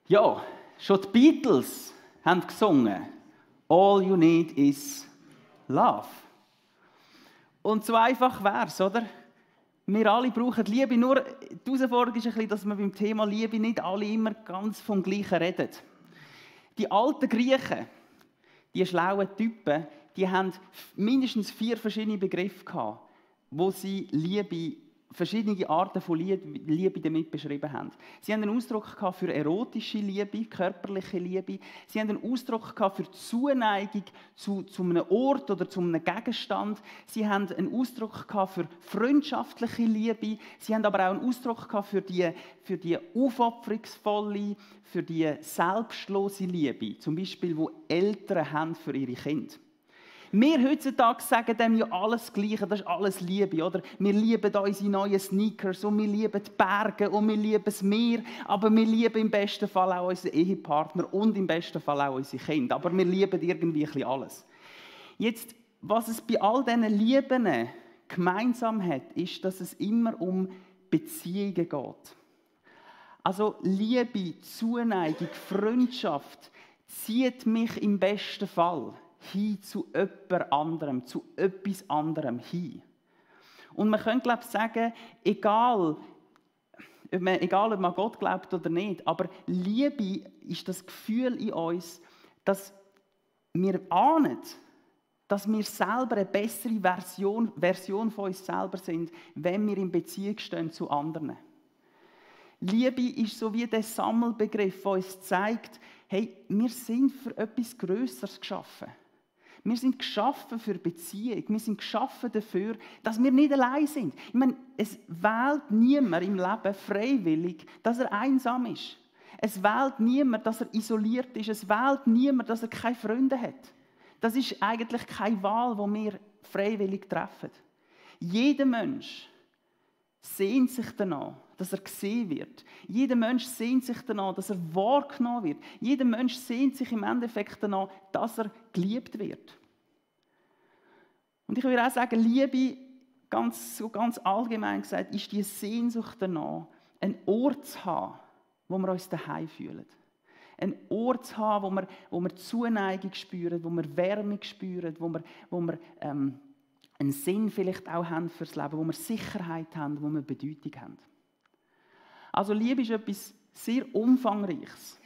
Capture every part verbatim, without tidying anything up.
Ja, schon die Beatles haben gesungen. All you need is love. Und so einfach wär's, oder? Wir alle brauchen Liebe. Nur die Herausforderung ist ein bisschen, dass wir beim Thema Liebe nicht alle immer ganz vom Gleichen reden. Die alten Griechen, die schlauen Typen, die haben mindestens vier verschiedene Begriffe gehabt, wo sie Liebe, verschiedene Arten von Liebe damit beschrieben haben. Sie haben einen Ausdruck gehabt für erotische Liebe, körperliche Liebe. Sie haben einen Ausdruck gehabt für Zuneigung zu, zu einem Ort oder zu einem Gegenstand. Sie haben einen Ausdruck gehabt für freundschaftliche Liebe. Sie haben aber auch einen Ausdruck gehabt für die, für die aufopferungsvolle, für die selbstlose Liebe. Zum Beispiel, wo Eltern haben für ihre Kinder. Wir heutzutage sagen dem ja alles Gleiche, das ist alles Liebe, oder? Wir lieben unsere neuen Sneakers und wir lieben die Berge und wir lieben das Meer, aber wir lieben im besten Fall auch unseren Ehepartner und im besten Fall auch unsere Kinder. Aber wir lieben irgendwie ein bisschen alles. Jetzt, was es bei all diesen Lieben gemeinsam hat, ist, dass es immer um Beziehungen geht. Also Liebe, Zuneigung, Freundschaft zieht mich im besten Fall hin zu jemand anderem, zu etwas anderem hin. Und man könnte, glaube ich, sagen, egal ob, man, egal ob man Gott glaubt oder nicht, aber Liebe ist das Gefühl in uns, dass wir ahnen, dass wir selber eine bessere Version, Version von uns selber sind, wenn wir in Beziehung stehen zu anderen. Liebe ist so wie der Sammelbegriff, der uns zeigt, hey, wir sind für etwas Grösseres geschaffen. Wir sind geschaffen für Beziehung. Wir sind geschaffen dafür, dass wir nicht allein sind. Ich meine, es wählt niemand im Leben freiwillig, dass er einsam ist. Es wählt niemand, dass er isoliert ist. Es wählt niemand, dass er keine Freunde hat. Das ist eigentlich keine Wahl, die wir freiwillig treffen. Jeder Mensch sehnt sich danach, dass er gesehen wird. Jeder Mensch sehnt sich danach, dass er wahrgenommen wird. Jeder Mensch sehnt sich im Endeffekt danach, dass er geliebt wird. Und ich würde auch sagen, Liebe, ganz, so ganz allgemein gesagt, ist die Sehnsucht danach, einen Ort zu haben, wo wir uns daheim fühlen. Einen Ort zu haben, wo wir, wo wir Zuneigung spüren, wo wir Wärme spüren, wo wir, wo wir ähm, einen Sinn vielleicht auch haben fürs Leben, wo wir Sicherheit haben, wo wir Bedeutung haben. Also Liebe ist etwas sehr Umfangreiches.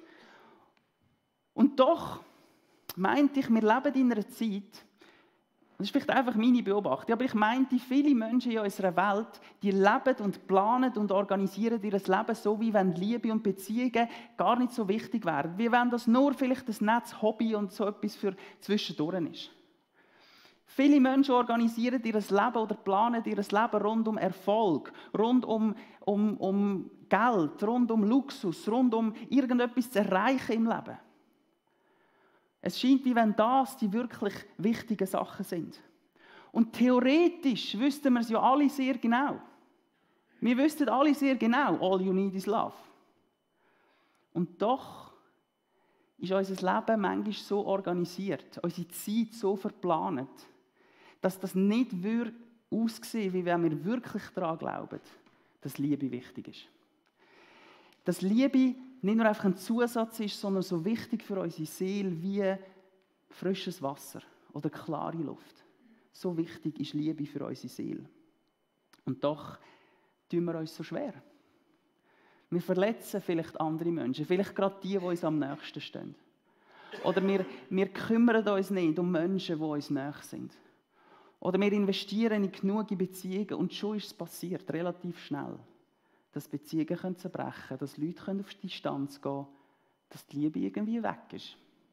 Und doch meinte ich, wir leben in einer Zeit, das ist vielleicht einfach meine Beobachtung, aber ich meinte, viele Menschen in unserer Welt, die leben und planen und organisieren ihr Leben so, wie wenn Liebe und Beziehungen gar nicht so wichtig wären. Wie wenn das nur vielleicht ein nettes Hobby und so etwas für zwischendurch ist. Viele Menschen organisieren ihr Leben oder planen ihr Leben rund um Erfolg, rund um, um, um Geld, rund um Luxus, rund um irgendetwas zu erreichen im Leben. Es scheint, wie wenn das die wirklich wichtigen Sachen sind. Und theoretisch wüssten wir es ja alle sehr genau. Wir wüssten alle sehr genau, all you need is love. Und doch ist unser Leben manchmal so organisiert, unsere Zeit so verplant, dass das nicht aussehen würde, wie wenn wir wirklich daran glauben, dass Liebe wichtig ist. Dass Liebe nicht nur einfach ein Zusatz ist, sondern so wichtig für unsere Seele wie frisches Wasser oder klare Luft. So wichtig ist Liebe für unsere Seele. Und doch tun wir uns so schwer. Wir verletzen vielleicht andere Menschen, vielleicht gerade die, die uns am nächsten stehen. Oder wir, wir kümmern uns nicht um Menschen, die uns nahe sind. Oder wir investieren in genug Beziehungen und schon ist es passiert, relativ schnell. Dass Beziehungen zerbrechen können, dass Leute auf die Distanz gehen können, dass die Liebe irgendwie weg ist.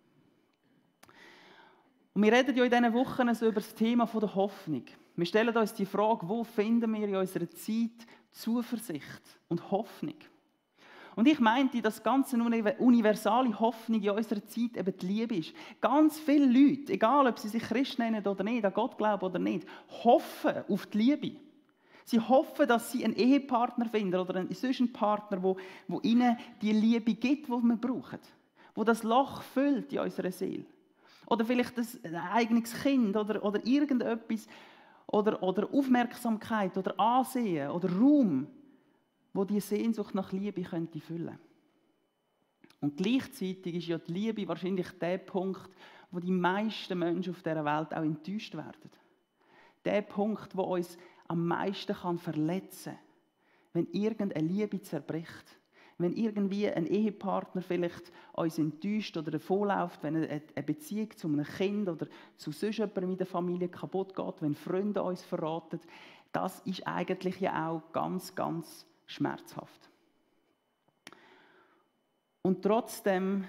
Und wir reden ja in diesen Wochen so über das Thema der Hoffnung. Wir stellen uns die Frage, wo finden wir in unserer Zeit Zuversicht und Hoffnung? Und ich meinte, dass ganz eine universale Hoffnung in unserer Zeit eben die Liebe ist. Ganz viele Leute, egal ob sie sich Christ nennen oder nicht, an Gott glauben oder nicht, hoffen auf die Liebe. Sie hoffen, dass sie einen Ehepartner finden oder einen solchen Partner, wo, wo ihnen die Liebe gibt, die wir brauchen. Wo das Loch füllt in unserer Seele. Oder vielleicht ein eigenes Kind oder, oder irgendetwas. Oder, oder Aufmerksamkeit oder Ansehen oder Raum, wo die Sehnsucht nach Liebe könnte füllen. Und gleichzeitig ist ja die Liebe wahrscheinlich der Punkt, wo die meisten Menschen auf dieser Welt auch enttäuscht werden. Der Punkt, wo uns am meisten kann verletzen kann, wenn irgendeine Liebe zerbricht. Wenn irgendwie ein Ehepartner vielleicht uns enttäuscht oder davonläuft, wenn eine Beziehung zu einem Kind oder zu sonst jemandem in der Familie kaputt geht, wenn Freunde uns verraten, das ist eigentlich ja auch ganz, ganz schmerzhaft. Und trotzdem,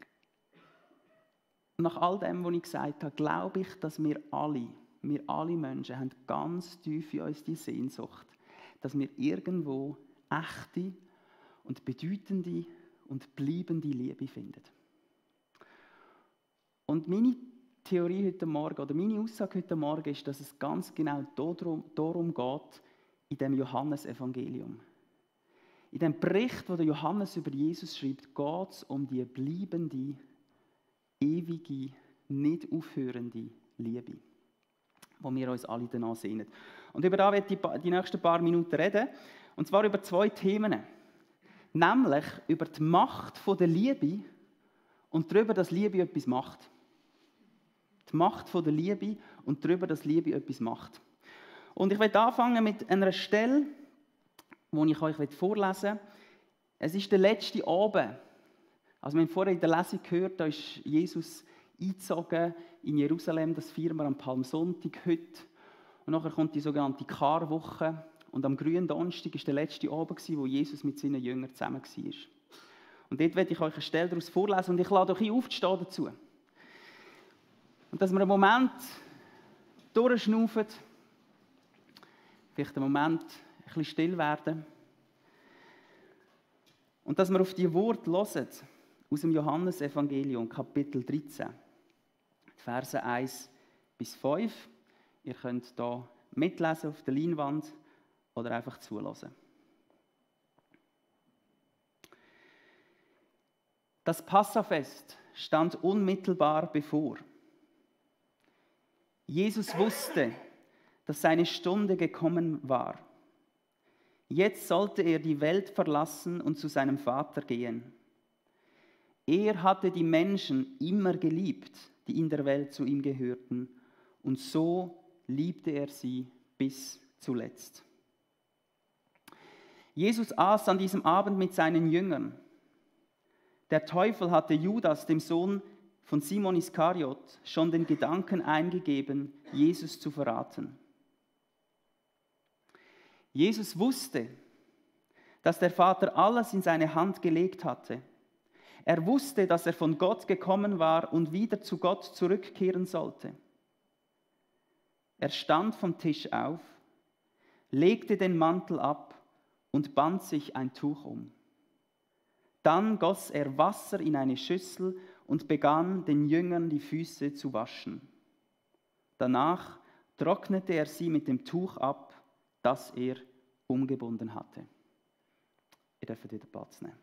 nach all dem, was ich gesagt habe, glaube ich, dass wir alle, wir alle Menschen haben ganz tief in uns die Sehnsucht, dass wir irgendwo echte und bedeutende und bleibende Liebe finden. Und meine Theorie heute Morgen, oder meine Aussage heute Morgen ist, dass es ganz genau darum, darum geht, in dem Johannesevangelium. In dem Bericht, wo der Johannes über Jesus schreibt, geht es um die bleibende, ewige, nicht aufhörende Liebe, wo wir uns alle danach sehnen. Und über das werde ich die nächsten paar Minuten reden, und zwar über zwei Themen. Nämlich über die Macht der Liebe und darüber, dass Liebe etwas macht. Die Macht der Liebe und darüber, dass Liebe etwas macht. Und ich werde anfangen mit einer Stelle, die ich euch vorlesen will. Es ist der letzte Abend. Also wir haben vorher in der Lesung gehört, da ist Jesus eingezogen in Jerusalem, das feiern wir am Palmsonntag heute. Und nachher kommt die sogenannte Karwoche. Und am grünen Donnerstag war der letzte Abend, wo Jesus mit seinen Jüngern zusammen war. Und dort werde ich euch eine Stelle daraus vorlesen und ich lade euch ein, aufzustehen dazu. Und dass wir einen Moment durchschnaufen, vielleicht einen Moment ein bisschen still werden. Und dass wir auf die Worte hören aus dem Johannesevangelium, Kapitel dreizehn, Verse eins bis fünf. Ihr könnt hier mitlesen auf der Leinwand oder einfach zulassen. Das Passafest stand unmittelbar bevor. Jesus wusste, dass seine Stunde gekommen war. Jetzt sollte er die Welt verlassen und zu seinem Vater gehen. Er hatte die Menschen immer geliebt, die in der Welt zu ihm gehörten, und so liebte er sie bis zuletzt. Jesus aß an diesem Abend mit seinen Jüngern. Der Teufel hatte Judas, dem Sohn von Simon Iskariot, schon den Gedanken eingegeben, Jesus zu verraten. Jesus wusste, dass der Vater alles in seine Hand gelegt hatte. Er wusste, dass er von Gott gekommen war und wieder zu Gott zurückkehren sollte. Er stand vom Tisch auf, legte den Mantel ab und band sich ein Tuch um. Dann goss er Wasser in eine Schüssel und begann, den Jüngern die Füße zu waschen. Danach trocknete er sie mit dem Tuch ab, das er umgebunden hatte. Ihr dürft wieder Platz nehmen.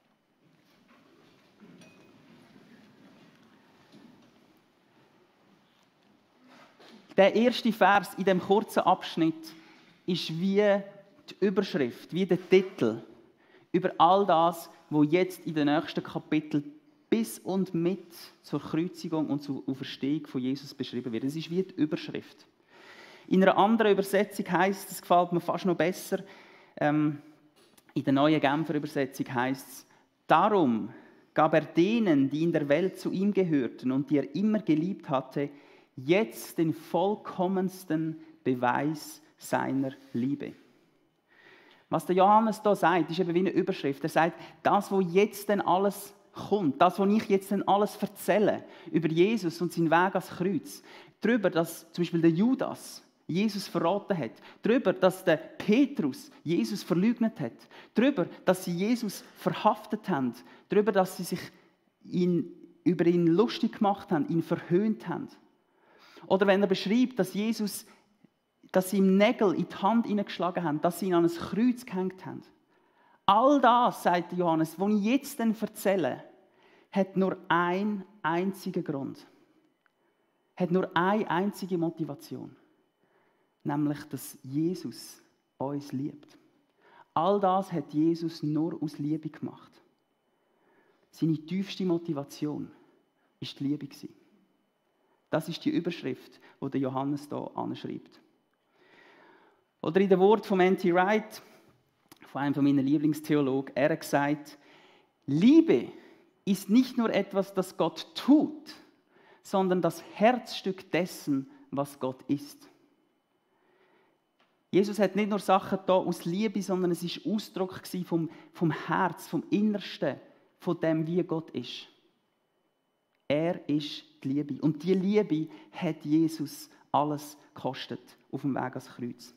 Der erste Vers in dem kurzen Abschnitt ist wie die Überschrift, wie der Titel über all das, was jetzt in den nächsten Kapiteln bis und mit zur Kreuzigung und zur Auferstehung von Jesus beschrieben wird. Es ist wie die Überschrift. In einer anderen Übersetzung heisst es, das gefällt mir fast noch besser, ähm, in der neuen Genfer Übersetzung heisst es, darum gab er denen, die in der Welt zu ihm gehörten und die er immer geliebt hatte, jetzt den vollkommensten Beweis seiner Liebe. Was der Johannes da sagt, ist eben wie eine Überschrift. Er sagt, das, was jetzt denn alles kommt, das, was ich jetzt denn alles erzähle über Jesus und seinen Weg ans Kreuz, darüber, dass zum Beispiel der Judas Jesus verraten hat, darüber, dass der Petrus Jesus verleugnet hat, darüber, dass sie Jesus verhaftet haben, darüber, dass sie sich ihn, über ihn lustig gemacht haben, ihn verhöhnt haben. Oder wenn er beschreibt, dass Jesus, dass sie ihm Nägel in die Hand hineingeschlagen haben, dass sie ihn an ein Kreuz gehängt haben. All das, sagt Johannes, was ich jetzt erzähle, hat nur einen einzigen Grund. Hat nur eine einzige Motivation. Nämlich, dass Jesus uns liebt. All das hat Jesus nur aus Liebe gemacht. Seine tiefste Motivation war die Liebe. Das ist die Überschrift, die der Johannes hier anschreibt. Oder in den Worten von N T Wright, von einem meiner Lieblingstheologen, er hat gesagt, Liebe ist nicht nur etwas, das Gott tut, sondern das Herzstück dessen, was Gott ist. Jesus hat nicht nur Sachen da aus Liebe, sondern es war Ausdruck vom, vom Herz, vom Innersten, von dem, wie Gott ist. Er ist die Liebe. Und diese Liebe hat Jesus alles gekostet auf dem Weg ans Kreuz.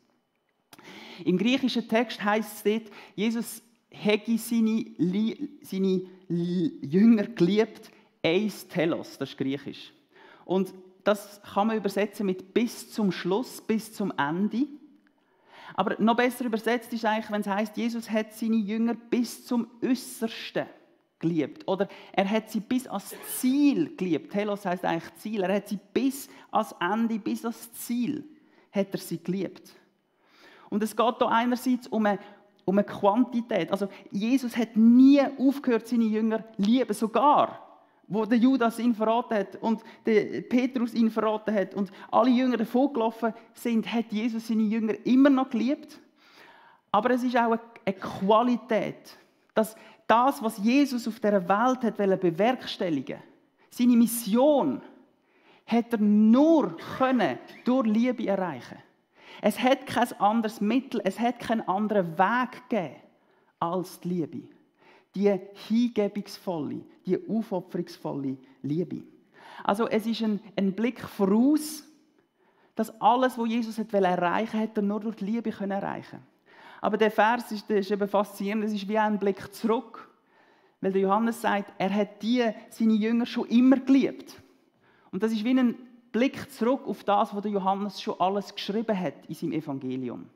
Im griechischen Text heisst es dort, Jesus hätte seine, seine Jünger geliebt, eis telos, das ist griechisch. Und das kann man übersetzen mit bis zum Schluss, bis zum Ende. Aber noch besser übersetzt ist eigentlich, wenn es heisst, Jesus hat seine Jünger bis zum Äußersten geliebt. Oder er hat sie bis ans Ziel geliebt. Telos heisst eigentlich Ziel. Er hat sie bis ans Ende, bis ans Ziel hat er sie geliebt. Und es geht hier einerseits um eine, um eine Quantität. Also Jesus hat nie aufgehört, seine Jünger zu lieben. Sogar, wo der Judas ihn verraten hat und der Petrus ihn verraten hat und alle Jünger davon gelaufen sind, hat Jesus seine Jünger immer noch geliebt. Aber es ist auch eine Qualität, dass das, was Jesus auf dieser Welt hat bewerkstelligen wollte, seine Mission, hat er nur können durch Liebe erreichen. Es hat kein anderes Mittel, es hat keinen anderen Weg gegeben als die Liebe. Die hingebungsvolle, die aufopferungsvolle Liebe. Also es ist ein, ein Blick voraus, dass alles, was Jesus hat erreichen wollte, hat er nur durch die Liebe erreichen können. Aber der Vers ist, der ist eben faszinierend, es ist wie ein Blick zurück. Weil der Johannes sagt, er hat die, seine Jünger schon immer geliebt. Und das ist wie ein Blick zurück auf das, was der Johannes schon alles geschrieben hat in seinem Evangelium.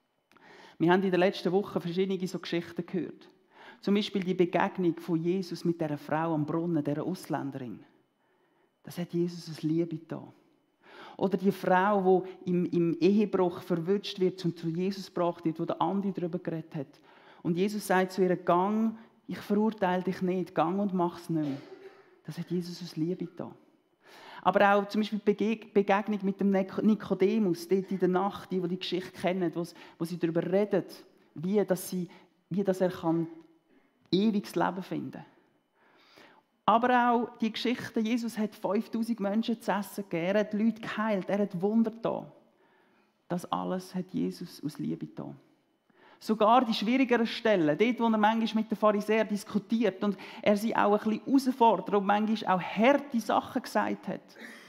Wir haben in der letzten Woche verschiedene so Geschichten gehört. Zum Beispiel die Begegnung von Jesus mit dieser Frau am Brunnen, dieser Ausländerin. Das hat Jesus aus Liebe getan. Oder die Frau, die im, im Ehebruch verwünscht wird und zu Jesus gebracht wird, wo der Andi darüber geredet hat. Und Jesus sagt zu ihr, gang, ich verurteile dich nicht, gang und mach es nicht mehr. Das hat Jesus aus Liebe getan. Aber auch zum Beispiel die Begegnung mit dem Nikodemus, dort in der Nacht, die, die die Geschichte kennen, wo, wo sie darüber reden, wie, dass sie, wie dass er kann ewiges Leben finden kann. Aber auch die Geschichte, Jesus hat fünftausend Menschen zu essen gegeben, er hat Leute geheilt, er hat Wunder getan. Das alles hat Jesus aus Liebe getan. Sogar die schwierigeren Stellen, dort, wo er manchmal mit den Pharisäern diskutiert und er sie auch ein bisschen herausfordert und manchmal auch harte Sachen gesagt hat,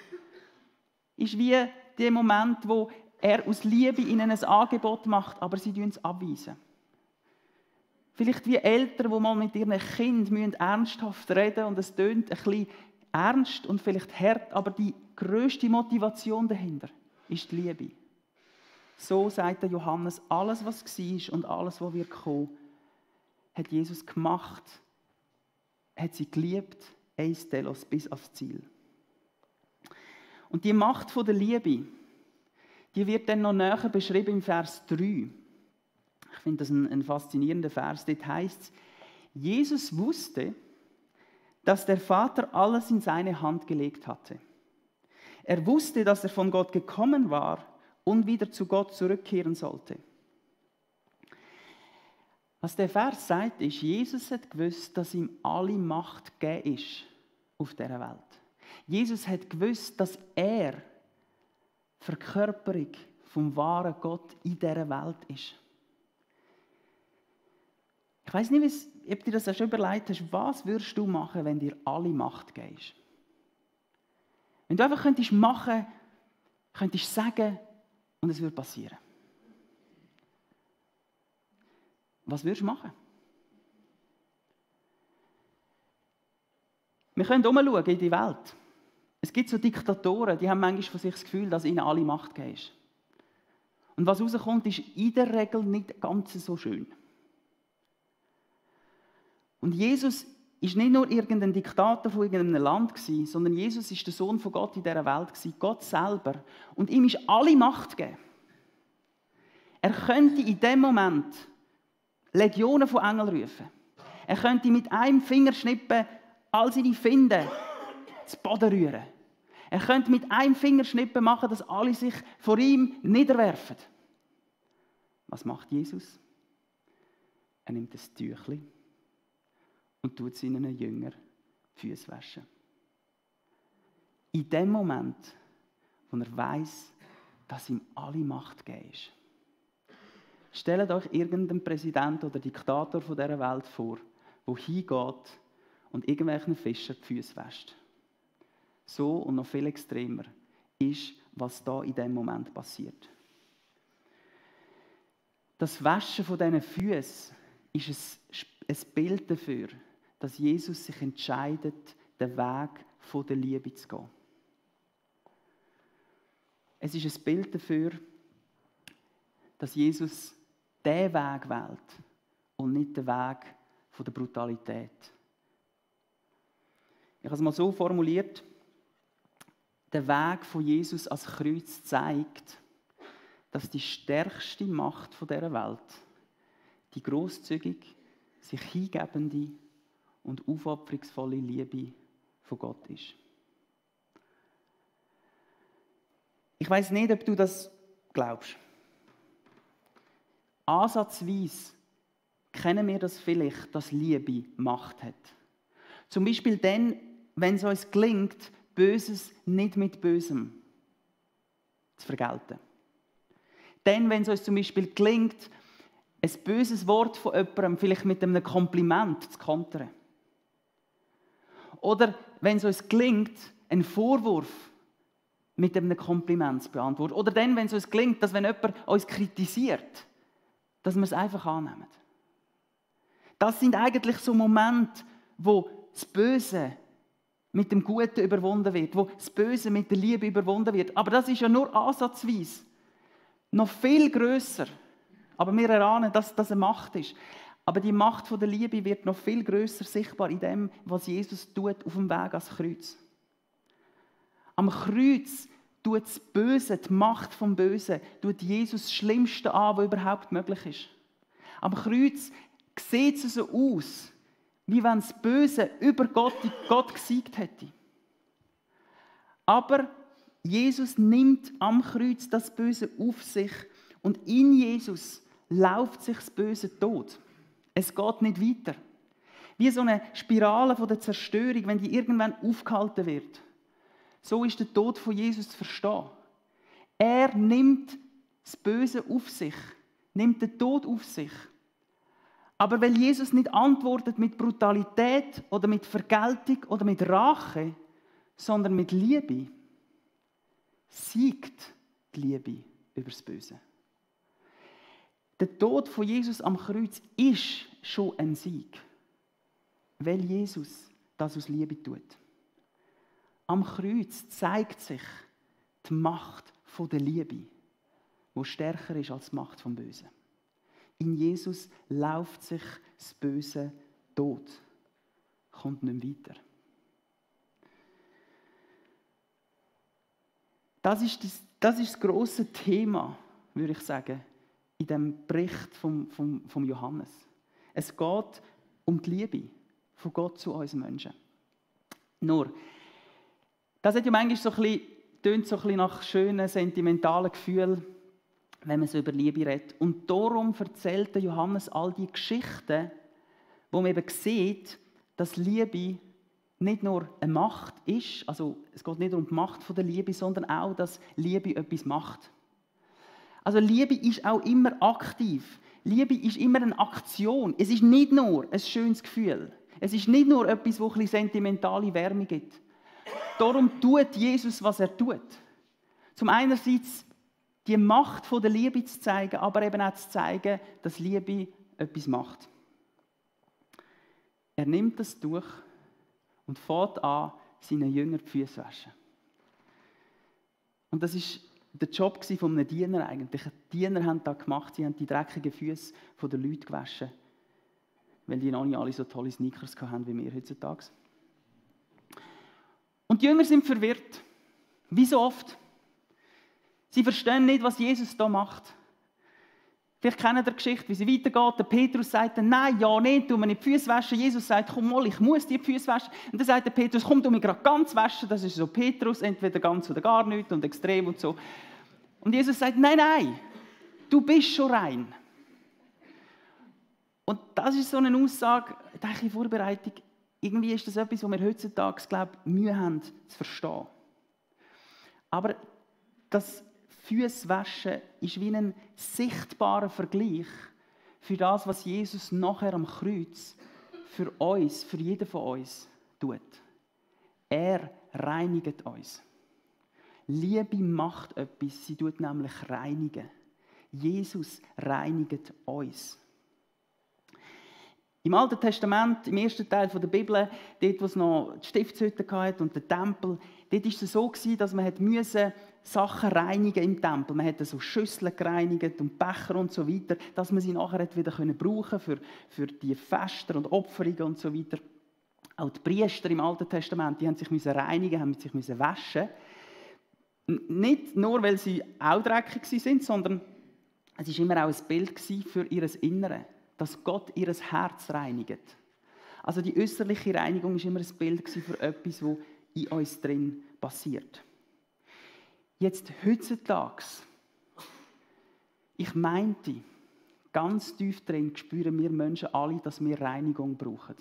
ist wie der Moment, wo er aus Liebe ihnen ein Angebot macht, aber sie es abweisen. Vielleicht wie Eltern, die mal mit ihren Kindern ernsthaft reden und es tönt ein bisschen ernst und vielleicht hart, aber die grösste Motivation dahinter ist die Liebe. So sagt der Johannes, alles, was war und alles, was wird kommen, hat Jesus gemacht, hat sie geliebt, eis telos, bis ans Ziel. Und die Macht der Liebe, die wird dann noch näher beschrieben im Vers drei. Ich finde das ein, ein faszinierender Vers. Dort heißt es, Jesus wusste, dass der Vater alles in seine Hand gelegt hatte. Er wusste, dass er von Gott gekommen war und wieder zu Gott zurückkehren sollte. Was der Vers sagt, ist, Jesus hat gewusst, dass ihm alle Macht gegeben ist auf dieser Welt. Jesus hat gewusst, dass er Verkörperung vom wahren Gott in dieser Welt ist. Ich weiss nicht, ob dir das auch schon überlegt hast, was würdest du machen, wenn dir alle Macht gibst? Wenn du einfach könntest machen, könntest sagen, und es würde passieren. Was würdest du machen? Wir können umschauen in die Welt. Es gibt so Diktatoren, die haben manchmal von sich das Gefühl, dass ihnen alle Macht gegeben ist. Und was rauskommt, ist in der Regel nicht ganz so schön. Und Jesus war nicht nur irgendein Diktator von irgendeinem Land, sondern Jesus war der Sohn von Gott in dieser Welt, Gott selber. Und ihm ist alle Macht gegeben. Er könnte in dem Moment Legionen von Engeln rufen. Er könnte mit einem Fingerschnippen all seine Finde zu Boden rühren. Er könnte mit einem Fingerschnippen machen, dass alle sich vor ihm niederwerfen. Was macht Jesus? Er nimmt das Tüchli und tut seinen Jüngern die Füße waschen. In dem Moment, wo er weiss, dass ihm alle Macht gegeben ist. Stellt euch irgendeinen Präsident oder Diktator von dieser Welt vor, der hingeht und irgendwelchen Fischern die Füße wäscht. So und noch viel extremer ist, was da in diesem Moment passiert. Das Waschen von diesen Füßen ist ein Bild dafür, dass Jesus sich entscheidet, den Weg von der Liebe zu gehen. Es ist ein Bild dafür, dass Jesus diesen Weg wählt und nicht den Weg von der Brutalität. Ich habe es mal so formuliert: Der Weg von Jesus als Kreuz zeigt, dass die stärkste Macht dieser Welt die grosszügig, sich hingebende und aufopferungsvolle Liebe von Gott ist. Ich weiss nicht, ob du das glaubst. Ansatzweise kennen wir das vielleicht, dass Liebe Macht hat. Zum Beispiel dann, wenn es uns gelingt, Böses nicht mit Bösem zu vergelten. Dann, wenn es uns zum Beispiel gelingt, ein böses Wort von jemandem vielleicht mit einem Kompliment zu kontern. Oder wenn es uns gelingt, einen Vorwurf mit einem Kompliment zu beantworten. Oder dann, wenn es uns gelingt, dass wenn jemand uns kritisiert, dass wir es einfach annehmen. Das sind eigentlich so Momente, wo das Böse mit dem Guten überwunden wird, wo das Böse mit der Liebe überwunden wird. Aber das ist ja nur ansatzweise. Noch viel grösser. Aber wir erahnen, dass das eine Macht ist. Aber die Macht der Liebe wird noch viel grösser sichtbar in dem, was Jesus tut auf dem Weg ans Kreuz. Am Kreuz tut das Böse, die Macht vom Bösen, tut Jesus das Schlimmste an, was überhaupt möglich ist. Am Kreuz sieht es so aus, wie wenn das Böse über Gott, Gott gesiegt hätte. Aber Jesus nimmt am Kreuz das Böse auf sich und in Jesus läuft sich das Böse tot. Es geht nicht weiter. Wie so eine Spirale von der Zerstörung, wenn die irgendwann aufgehalten wird. So ist der Tod von Jesus zu verstehen. Er nimmt das Böse auf sich, nimmt den Tod auf sich. Aber weil Jesus nicht antwortet mit Brutalität oder mit Vergeltung oder mit Rache, sondern mit Liebe, siegt die Liebe über das Böse. Der Tod von Jesus am Kreuz ist schon ein Sieg, weil Jesus das aus Liebe tut. Am Kreuz zeigt sich die Macht der Liebe, die stärker ist als die Macht vom Bösen. In Jesus läuft sich das Böse tot, kommt nicht weiter. Das ist das, das ist das grosse Thema, würde ich sagen, in dem Bericht vom, vom, vom Johannes. Es geht um die Liebe von Gott zu uns Menschen. Nur, das hat ja manchmal so ein bisschen, tönt so ein bisschen nach schönen, sentimentalen Gefühlen, wenn man so über Liebe redet. Und darum erzählt der Johannes all die Geschichten, wo man eben sieht, dass Liebe nicht nur eine Macht ist, also es geht nicht um die Macht der Liebe, sondern auch, dass Liebe etwas macht. Also Liebe ist auch immer aktiv. Liebe ist immer eine Aktion. Es ist nicht nur ein schönes Gefühl. Es ist nicht nur etwas, das ein bisschen sentimentale Wärme gibt. Darum tut Jesus, was er tut. Zum einerseits die Macht der Liebe zu zeigen, aber eben auch zu zeigen, dass Liebe etwas macht. Er nimmt das Tuch und fängt an, seinen Jüngern die Füße zu waschen. Und das war der Job eines Diener eigentlich. Die Diener haben das gemacht, sie haben die dreckigen Füße der Leute gewaschen, weil die noch nicht alle so tolle Sneakers hatten wie wir heutzutage. Und die Jünger sind verwirrt. Wie so oft. Sie verstehen nicht, was Jesus da macht. Vielleicht kennt ihr die Geschichte, wie sie weitergeht. Der Petrus sagt dann, nein, ja nicht, tu mir nicht die Füße waschen. Jesus sagt, komm mal, ich muss dir die Füße waschen. Und dann sagt der Petrus, komm, tu mir gerade ganz waschen. Das ist so Petrus, entweder ganz oder gar nicht und extrem und so. Und Jesus sagt, nein, nein, du bist schon rein. Und das ist so eine Aussage, denke ich, Vorbereitung. Irgendwie ist das etwas, was wir heutzutage, glaube ich, Mühe haben zu verstehen. Aber das Füßwaschen ist wie ein sichtbarer Vergleich für das, was Jesus nachher am Kreuz für uns, für jeden von uns tut. Er reinigt uns. Liebe macht etwas, sie tut nämlich reinigen. Jesus reinigt uns. Im Alten Testament, im ersten Teil der Bibel, dort, wo es noch die Stiftshütte hatte und den Tempel, dort war es so, dass man Sachen reinigen im Tempel. Man hat so Schüsseln gereinigt und Becher und so weiter, dass man sie nachher wieder brauchen für, für die Feste und Opferungen und so weiter. Auch die Priester im Alten Testament, die haben sich reinigen, haben sich waschen. Nicht nur, weil sie auch dreckig sind, sondern es war immer auch ein Bild für ihr Innere, dass Gott ihr Herz reinigt. Also die äußerliche Reinigung war immer ein Bild für etwas, das in uns drin passiert. Jetzt heutzutage, ich meinte, ganz tief drin spüren wir Menschen alle, dass wir Reinigung brauchen.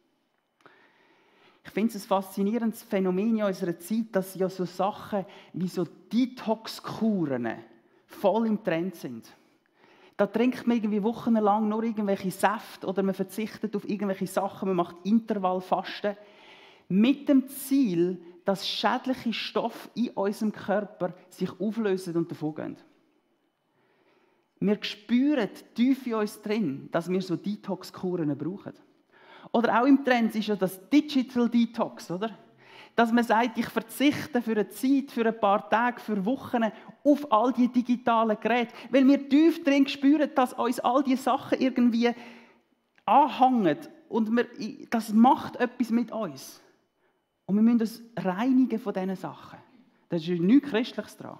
Ich finde es ein faszinierendes Phänomen in unserer Zeit, dass ja so Sachen wie so Detox-Kuren voll im Trend sind. Da trinkt man irgendwie wochenlang nur irgendwelche Säfte oder man verzichtet auf irgendwelche Sachen, man macht Intervallfasten mit dem Ziel, dass schädliche Stoffe in unserem Körper sich auflösen und davongehen. Wir spüren tief in uns drin, dass wir so Detox-Kuren brauchen. Oder auch im Trend ist ja das Digital Detox, oder? Dass man sagt, ich verzichte für eine Zeit, für ein paar Tage, für Wochen auf all die digitalen Geräte. Weil wir tief drin spüren, dass uns all diese Sachen irgendwie anhängen. Und wir, das macht etwas mit uns. Und wir müssen uns reinigen von diesen Sachen. Da ist nichts Christliches dran.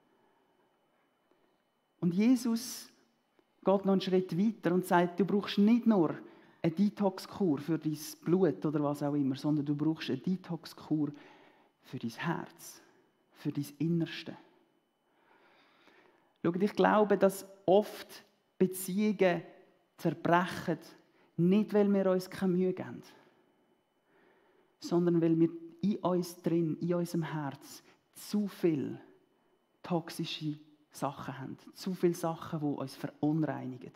Und Jesus geht noch einen Schritt weiter und sagt, du brauchst nicht nur eine Detox-Kur für dein Blut oder was auch immer, sondern du brauchst eine Detox-Kur für dein Herz, für dein Innerste. Schau, ich glaube, dass oft Beziehungen zerbrechen, nicht weil wir uns keine Mühe geben, sondern weil wir in uns drin, in unserem Herz, zu viele toxische Sachen haben. Zu viele Sachen, die uns verunreinigen.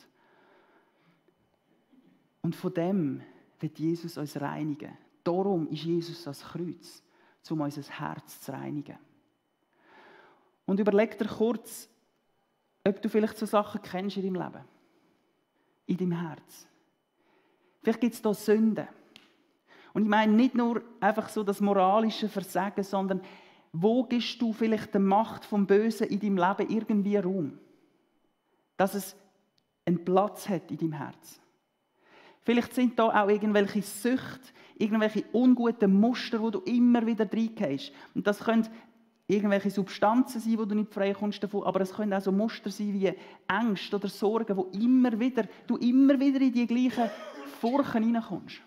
Und von dem wird Jesus uns reinigen. Darum ist Jesus das Kreuz, um unser Herz zu reinigen. Und überleg dir kurz, ob du vielleicht so Sachen kennst in deinem Leben. In deinem Herz. Vielleicht gibt es da Sünden. Und ich meine nicht nur einfach so das moralische Versagen, sondern wo gibst du vielleicht der Macht vom Bösen in deinem Leben irgendwie Raum? Dass es einen Platz hat in deinem Herz. Vielleicht sind da auch irgendwelche Süchte, irgendwelche unguten Muster, wo du immer wieder reingehst. Und das können irgendwelche Substanzen sein, wo du nicht frei kommst davon, aber es können auch so Muster sein wie Ängste oder Sorgen, wo immer wieder, du immer wieder in die gleichen Furchen hineinkommst.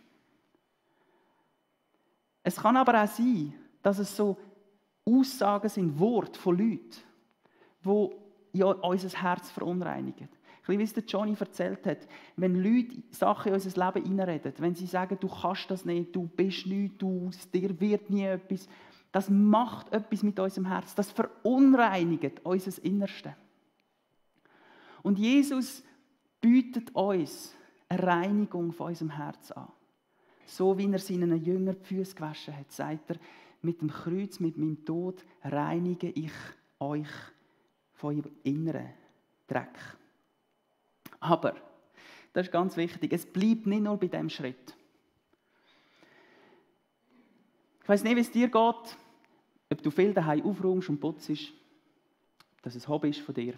Es kann aber auch sein, dass es so Aussagen sind, Worte von Leuten, die ja unser Herz verunreinigen. Wie es der Johnny erzählt hat, wenn Leute Sachen in unser Leben hineinreden, wenn sie sagen, du kannst das nicht, du bist nichts, du, dir wird nie etwas, das macht etwas mit unserem Herz, das verunreinigt unser Innerste. Und Jesus bietet uns eine Reinigung von unserem Herz an. So wie er seinen Jüngern die Füße gewaschen hat, sagt er, mit dem Kreuz, mit meinem Tod reinige ich euch von eurem inneren Dreck. Aber, das ist ganz wichtig, es bleibt nicht nur bei diesem Schritt. Ich weiss nicht, wie es dir geht, ob du viel daheim aufräumst und putzt, ob das ein Hobby ist von dir.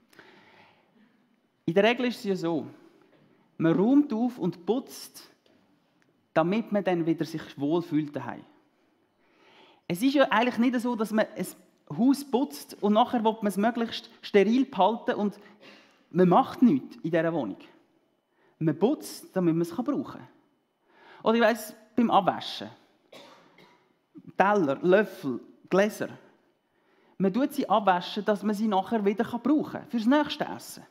In der Regel ist es ja so, man räumt auf und putzt, damit man dann wieder sich wohlfühlt daheim. Es ist ja eigentlich nicht so, dass man ein Haus putzt und nachher will man es möglichst steril behalten und man macht nichts in dieser Wohnung. Man putzt, damit man es brauchen kann. Oder ich weiss, beim Abwaschen. Teller, Löffel, Gläser. Man tut sie abwaschen, dass man sie nachher wieder brauchen kann, für das nächste Essen.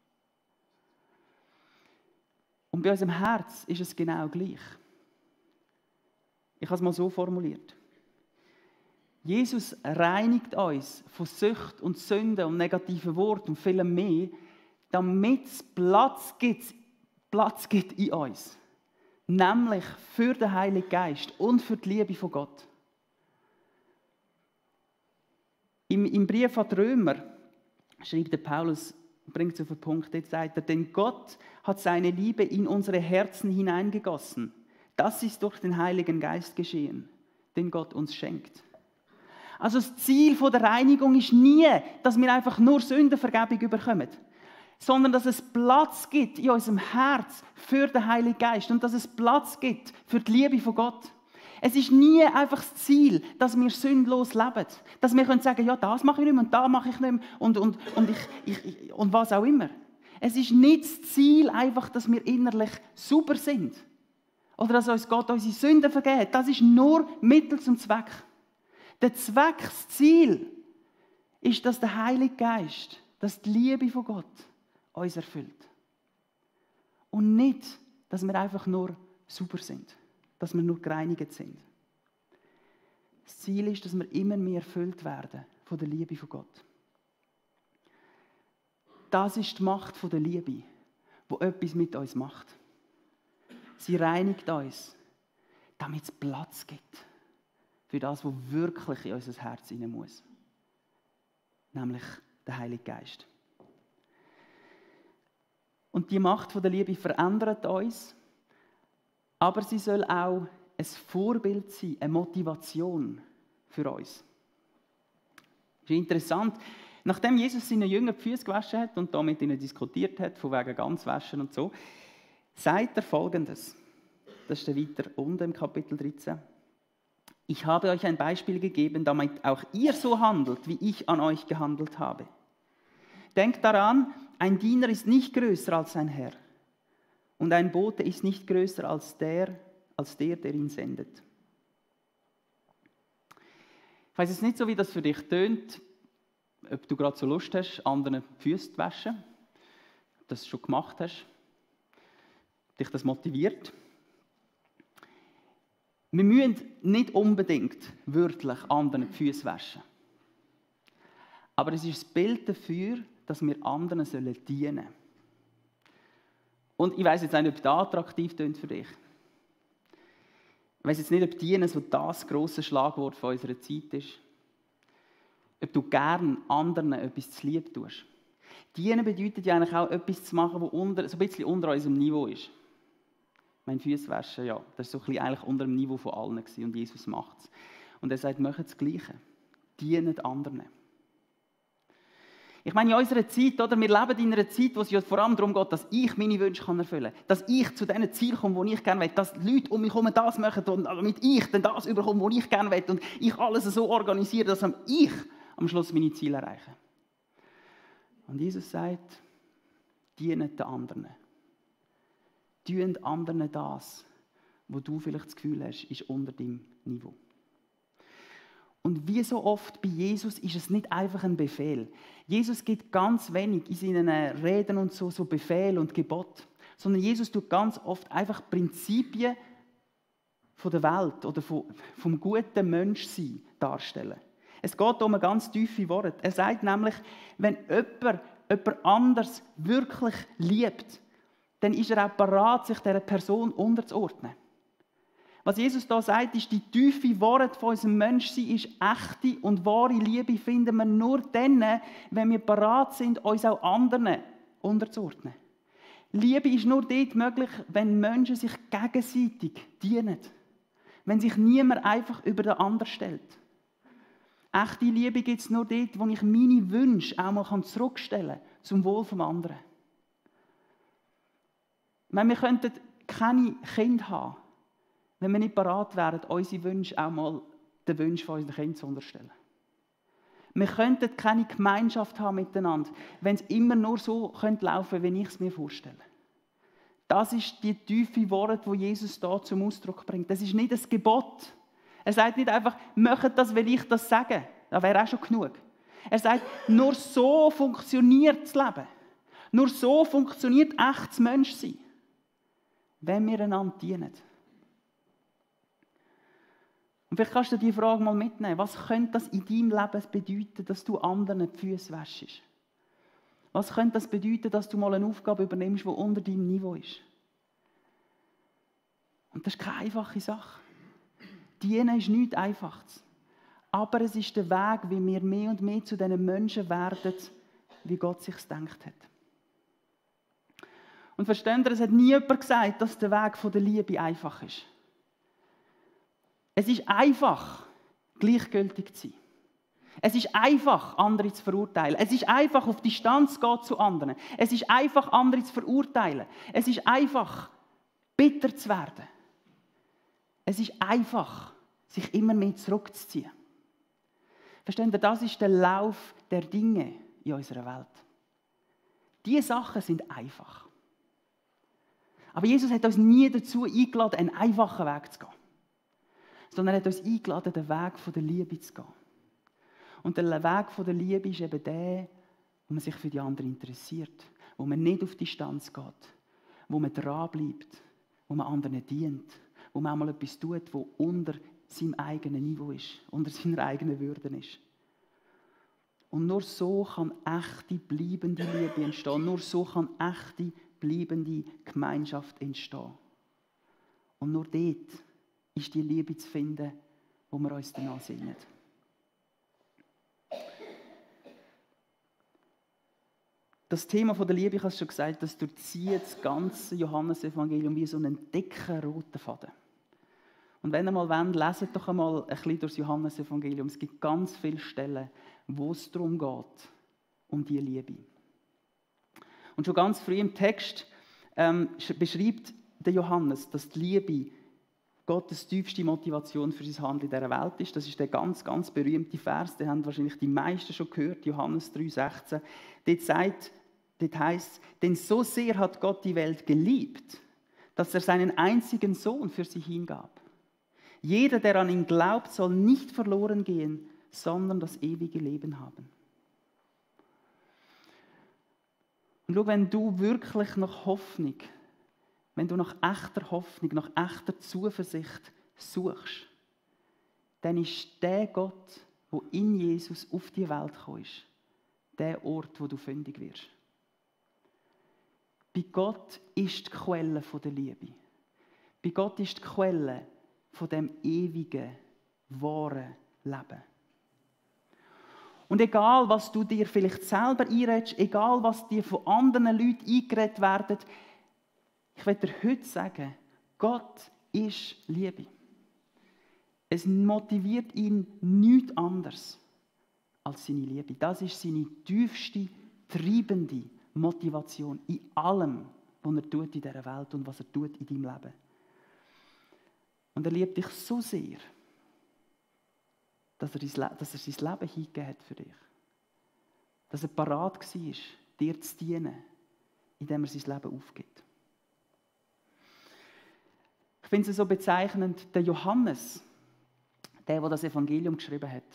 Und bei unserem Herz ist es genau gleich. Ich habe es mal so formuliert. Jesus reinigt uns von Sucht und Sünde und negativen Worten und vielem mehr, damit es Platz gibt, Platz gibt in uns. Nämlich für den Heiligen Geist und für die Liebe von Gott. Im, im Brief an die Römer schreibt der Paulus, bringt es auf den Punkt, jetzt sagt er, denn Gott hat seine Liebe in unsere Herzen hineingegossen. Das ist durch den Heiligen Geist geschehen, den Gott uns schenkt. Also das Ziel der Reinigung ist nie, dass wir einfach nur Sündenvergebung bekommen, sondern dass es Platz gibt in unserem Herz für den Heiligen Geist und dass es Platz gibt für die Liebe von Gott. Es ist nie einfach das Ziel, dass wir sündlos leben. Dass wir können sagen, ja, das mache ich nicht mehr und das mache ich nicht mehr und, und, und, ich, ich, und was auch immer. Es ist nicht das Ziel, einfach, dass wir innerlich super sind. Oder dass uns Gott unsere Sünden vergeht. Das ist nur Mittel zum Zweck. Der Zweck, das Ziel, ist, dass der Heilige Geist, dass die Liebe von Gott uns erfüllt. Und nicht, dass wir einfach nur super sind. Dass wir nur gereinigt sind. Das Ziel ist, dass wir immer mehr erfüllt werden von der Liebe von Gott. Das ist die Macht von der Liebe, die etwas mit uns macht. Sie reinigt uns, damit es Platz gibt für das, was wirklich in unser Herz hinein muss. Nämlich der Heilige Geist. Und die Macht von der Liebe verändert uns, aber sie soll auch ein Vorbild sein, eine Motivation für uns. Das ist interessant. Nachdem Jesus seinen Jüngern die Füße gewaschen hat und da mit ihnen diskutiert hat, von wegen Ganzwaschen und so, sagt er Folgendes. Das steht weiter unten im Kapitel dreizehn. Ich habe euch ein Beispiel gegeben, damit auch ihr so handelt, wie ich an euch gehandelt habe. Denkt daran, ein Diener ist nicht größer als sein Herr. Und ein Bote ist nicht größer als der, als der, der ihn sendet. Ich weiss jetzt nicht so, wie das für dich tönt, ob du gerade so Lust hast, anderen die Füße zu waschen, ob du das schon gemacht hast, dich das motiviert. Wir müssen nicht unbedingt wörtlich anderen die Füße waschen. Aber es ist das Bild dafür, dass wir anderen dienen sollen. Und ich weiss jetzt nicht, ob das attraktiv klingt für dich. Ich weiss jetzt nicht, ob dienen so das grosse Schlagwort von unserer Zeit ist. Ob du gern anderen etwas zu lieb tust. Dienen bedeutet ja eigentlich auch, etwas zu machen, das unter, so ein bisschen unter unserem Niveau ist. Mein Füße waschen, ja, das war so ein bisschen eigentlich unter dem Niveau von allen gewesen, und Jesus macht es. Und er sagt, macht das Gleiche. Dient anderen. Ich meine, in unserer Zeit, oder, wir leben in einer Zeit, wo es ja vor allem darum geht, dass ich meine Wünsche erfüllen kann. Dass ich zu diesen Zielen komme, die ich gerne will. Dass die Leute um mich herum das machen, und damit ich dann das überkomme, was ich gerne will. Und ich alles so organisiere, dass ich am Schluss meine Ziele erreiche. Und Jesus sagt, dient den anderen. Dient anderen das, wo du vielleicht das Gefühl hast, ist unter deinem Niveau. Und wie so oft bei Jesus ist es nicht einfach ein Befehl. Jesus gibt ganz wenig in seinen Reden und so, so Befehl und Gebot, sondern Jesus tut ganz oft einfach Prinzipien von der Welt oder vom, vom guten Menschsein darstellen. Es geht um ein ganz tiefes Wort. Er sagt nämlich, wenn jemand, jemand anders wirklich liebt, dann ist er auch bereit, sich dieser Person unterzuordnen. Was Jesus da sagt, ist, die tiefe Wahrheit von unserem Menschsein ist echte und wahre Liebe finden wir nur dann, wenn wir bereit sind, uns auch anderen unterzuordnen. Liebe ist nur dort möglich, wenn Menschen sich gegenseitig dienen. Wenn sich niemand einfach über den anderen stellt. Echte Liebe gibt es nur dort, wo ich meine Wünsche auch mal zurückstellen kann, zum Wohl des anderen. Wenn wir könnten keine Kinder haben, wenn wir nicht bereit wären, unsere Wünsche auch mal den Wünschen von unseren Kindern zu unterstellen. Wir könnten keine Gemeinschaft haben miteinander, wenn es immer nur so könnte laufen, wie ich es mir vorstelle. Das ist die tiefe Worte, die Jesus da zum Ausdruck bringt. Das ist nicht ein Gebot. Er sagt nicht einfach, macht das, weil ich das sage. Das wäre auch schon genug. Er sagt, nur so funktioniert das Leben. Nur so funktioniert echtes Menschsein. Wenn wir einander dienen. Und vielleicht kannst du die Frage mal mitnehmen. Was könnte das in deinem Leben bedeuten, dass du anderen die Füße wäschst? Was könnte das bedeuten, dass du mal eine Aufgabe übernimmst, die unter deinem Niveau ist? Und das ist keine einfache Sache. Dienen ist nichts Einfaches. Aber es ist der Weg, wie wir mehr und mehr zu diesen Menschen werden, wie Gott sich gedacht hat. Und versteht ihr, es hat nie jemand gesagt, dass der Weg der Liebe einfach ist. Es ist einfach, gleichgültig zu sein. Es ist einfach, andere zu verurteilen. Es ist einfach, auf Distanz zu gehen zu anderen. Es ist einfach, andere zu verurteilen. Es ist einfach, bitter zu werden. Es ist einfach, sich immer mehr zurückzuziehen. Versteht ihr, das ist der Lauf der Dinge in unserer Welt. Diese Sachen sind einfach. Aber Jesus hat uns nie dazu eingeladen, einen einfachen Weg zu gehen. Sondern er hat uns eingeladen, den Weg der Liebe zu gehen. Und der Weg der Liebe ist eben der, wo man sich für die anderen interessiert, wo man nicht auf Distanz geht, wo man dranbleibt, wo man anderen dient, wo man auch mal etwas tut, das unter seinem eigenen Niveau ist, unter seiner eigenen Würde ist. Und nur so kann echte, bleibende Liebe entstehen. Nur so kann echte, bleibende Gemeinschaft entstehen. Und nur dort ist die Liebe zu finden, wo wir uns danach sehnen. Das Thema der Liebe, ich habe es schon gesagt, das durchzieht das ganze Johannesevangelium wie so einen dicken roten Faden. Und wenn ihr mal wollt, leset doch einmal ein bisschen durch das Johannesevangelium. Es gibt ganz viele Stellen, wo es darum geht, um diese Liebe. Und schon ganz früh im Text ähm, beschreibt der Johannes, dass die Liebe Gottes tiefste Motivation für sein Handeln in dieser Welt ist. Das ist der ganz, ganz berühmte Vers, den haben wahrscheinlich die meisten schon gehört, Johannes drei sechzehn. Dort sagt, dort heisst, denn so sehr hat Gott die Welt geliebt, dass er seinen einzigen Sohn für sie hingab. Jeder, der an ihn glaubt, soll nicht verloren gehen, sondern das ewige Leben haben. Und schau, wenn du wirklich nach Hoffnung, wenn du nach echter Hoffnung, nach echter Zuversicht suchst, dann ist der Gott, der in Jesus auf die Welt gekommen ist, der Ort, wo du fündig wirst. Bei Gott ist die Quelle der Liebe. Bei Gott ist die Quelle von dem ewigen, wahren Leben. Und egal, was du dir vielleicht selber einredest, egal, was dir von anderen Leuten eingeredet werden, ich will dir heute sagen, Gott ist Liebe. Es motiviert ihn nichts anderes als seine Liebe. Das ist seine tiefste, treibende Motivation in allem, was er tut in dieser Welt und was er tut in deinem Leben. Und er liebt dich so sehr, dass er, dass er sein Leben hingegeben hat für dich. Dass er parat war, dir zu dienen, indem er sein Leben aufgibt. Ich finde es so bezeichnend, der Johannes, der, der das Evangelium geschrieben hat,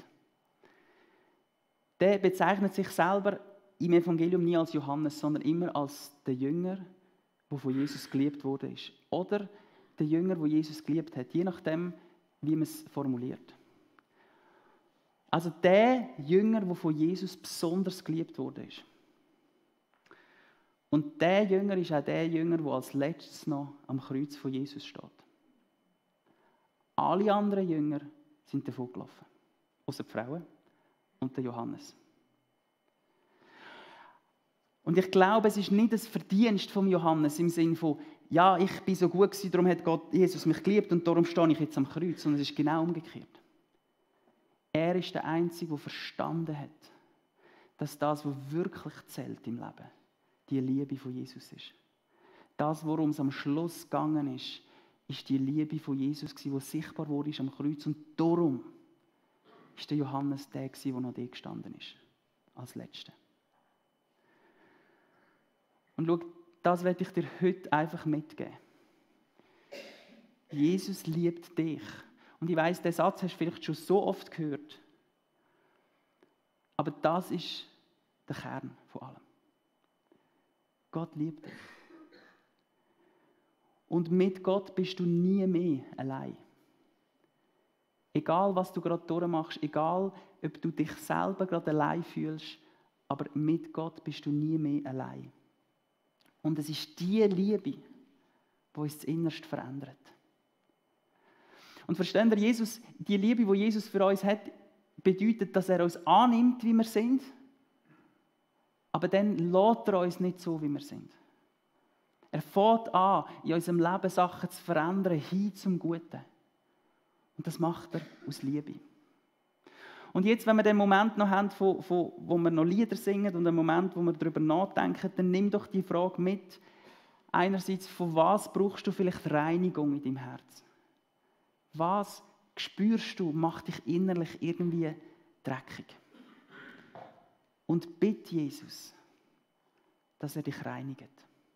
der bezeichnet sich selber im Evangelium nie als Johannes, sondern immer als der Jünger, der von Jesus geliebt wurde. Oder der Jünger, der Jesus geliebt hat, je nachdem, wie man es formuliert. Also der Jünger, der von Jesus besonders geliebt wurde. Und der Jünger ist auch der Jünger, der als letztes noch am Kreuz von Jesus steht. Alle anderen Jünger sind davon gelaufen. Außer die Frauen und der Johannes. Und ich glaube, es ist nicht das Verdienst von Johannes im Sinne von, ja, ich bin so gut gewesen, darum hat Gott, Jesus mich geliebt und darum stehe ich jetzt am Kreuz. Sondern es ist genau umgekehrt. Er ist der Einzige, der verstanden hat, dass das, was wirklich zählt im Leben, die Liebe von Jesus ist. Das, worum es am Schluss gegangen ist, ist die Liebe von Jesus, die sichtbar wurde am Kreuz. Und darum war der Johannes der, der noch da gestanden ist. Als Letzter. Und schau, das werde ich dir heute einfach mitgeben. Jesus liebt dich. Und ich weiss, diesen Satz hast du vielleicht schon so oft gehört. Aber das ist der Kern von allem. Gott liebt dich. Und mit Gott bist du nie mehr allein. Egal, was du gerade durchmachst, egal, ob du dich selber gerade allein fühlst, aber mit Gott bist du nie mehr allein. Und es ist diese Liebe, die uns das Innerste verändert. Und verstehen wir, Jesus, die Liebe, die Jesus für uns hat, bedeutet, dass er uns annimmt, wie wir sind, aber dann lässt er uns nicht so, wie wir sind. Er fängt an, in unserem Leben Sachen zu verändern, hin zum Guten. Und das macht er aus Liebe. Und jetzt, wenn wir den Moment noch haben, wo, wo, wo wir noch Lieder singen und einen Moment, wo wir darüber nachdenken, dann nimm doch die Frage mit. Einerseits, von was brauchst du vielleicht Reinigung in deinem Herz? Was spürst du, macht dich innerlich irgendwie dreckig? Und bitte Jesus, dass er dich reinigt.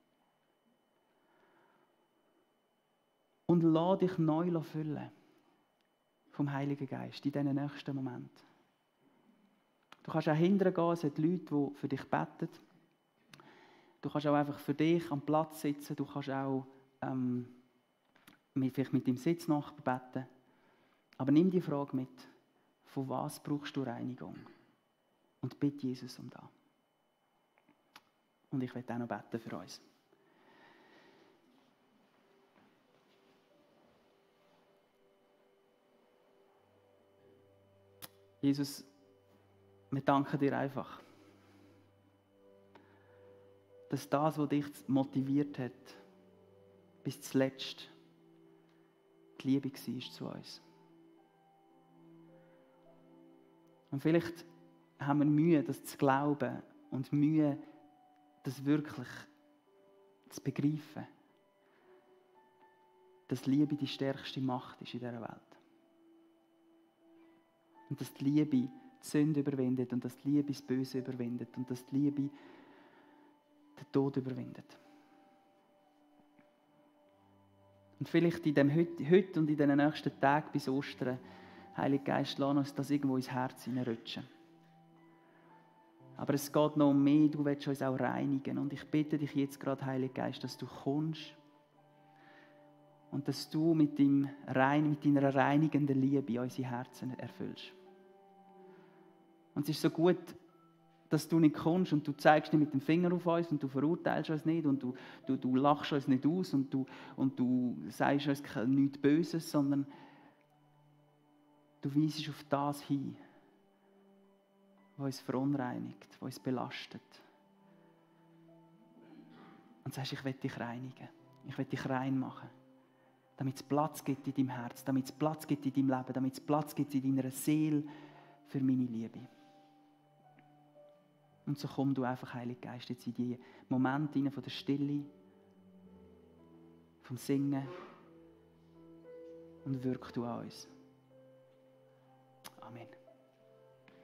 Und lass dich neu füllen vom Heiligen Geist in diesen nächsten Moment. Du kannst auch hinterher gehen, es hat Leute, die für dich beten. Du kannst auch einfach für dich am Platz sitzen, du kannst auch ähm, mit, vielleicht mit deinem Sitznachbar beten. Aber nimm die Frage mit, von was brauchst du Reinigung? Und bitte Jesus um das. Und ich werde auch noch beten für uns. Jesus, wir danken dir einfach, dass das, was dich motiviert hat, bis zuletzt die Liebe war zu uns. Und vielleicht haben wir Mühe, das zu glauben und Mühe, das wirklich zu begreifen, dass Liebe die stärkste Macht ist in dieser Welt. Und dass die Liebe die Sünde überwindet und dass die Liebe das Böse überwindet und dass die Liebe den Tod überwindet. Und vielleicht in dem heute und in den nächsten Tagen bis Ostern, Heiliger Geist, lass uns das irgendwo ins Herz hineinrutschen. Aber es geht noch um mehr, du willst uns auch reinigen. Und ich bitte dich jetzt gerade, Heiliger Geist, dass du kommst und dass du mit, dem Rein, mit deiner reinigenden Liebe unsere Herzen erfüllst. Und es ist so gut, dass du nicht kommst und du zeigst nicht mit dem Finger auf uns und du verurteilst uns nicht und du, du, du lachst uns nicht aus und du, und du sagst uns nichts Böses, sondern du weisest auf das hin, was uns verunreinigt, was uns belastet. Und sagst, ich will dich reinigen, ich will dich rein machen, damit es Platz gibt in deinem Herz, damit es Platz gibt in deinem Leben, damit es Platz gibt in deiner Seele für meine Liebe. Und so komm du einfach, Heiliger Geist, jetzt in die Momente von der Stille, vom Singen und wirk du an uns. Amen.